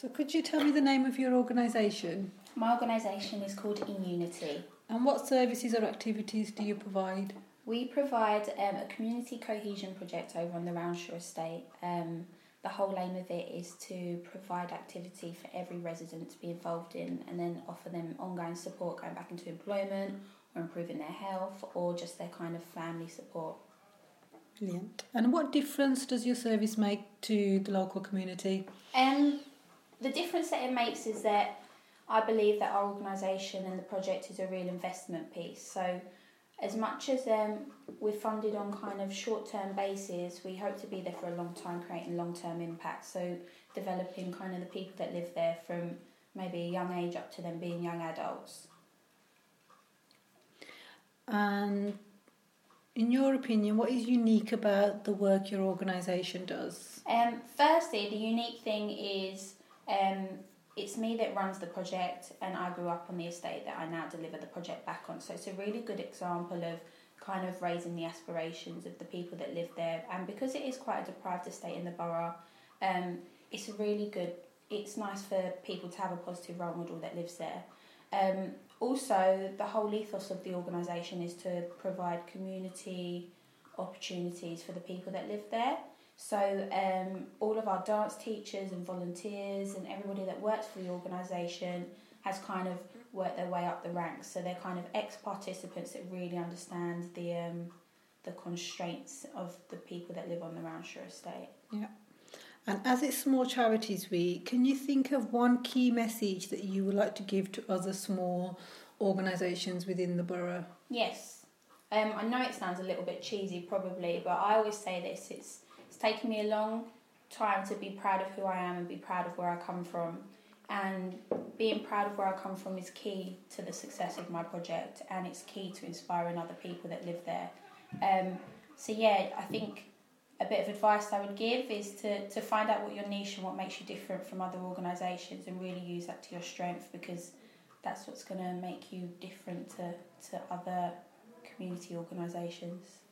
So could you tell me the name of your organisation? My organisation is called In Unity. And what services or activities do you provide? We provide a community cohesion project over on the Roundshire estate. The whole aim of it is to provide activity for every resident to be involved in and then offer them ongoing support going back into employment or improving their health or just their kind of family support. Brilliant. And what difference does your service make to the local community? The difference that it makes is that I believe that our organisation and the project is a real investment piece. So as much as we're funded on kind of short-term basis, we hope to be there for a long time, creating long-term impact. So developing kind of the people that live there from maybe a young age up to them being young adults. And in your opinion, what is unique about the work your organisation does? Firstly, the unique thing is it's me that runs the project and I grew up on the estate that I now deliver the project back on. So it's a really good example of kind of raising the aspirations of the people that live there. And because it is quite a deprived estate in the borough, it's really good. It's nice for people to have a positive role model that lives there. Also, the whole ethos of the organisation is to provide community opportunities for the people that live there. So all of our dance teachers and volunteers and everybody that works for the organisation has kind of worked their way up the ranks. So they're kind of ex-participants that really understand the constraints of the people that live on the Roundshire estate. Yeah. And as it's Small Charities Week, can you think of one key message that you would like to give to other small organisations within the borough? Yes. I know it sounds a little bit cheesy probably, but I always say this, it's taken me a long time to be proud of who I am and be proud of where I come from. And being proud of where I come from is key to the success of my project, and it's key to inspiring other people that live there. So yeah, I think a bit of advice I would give is to find out what your niche and what makes you different from other organisations and really use that to your strength, because that's what's going to make you different to other community organisations.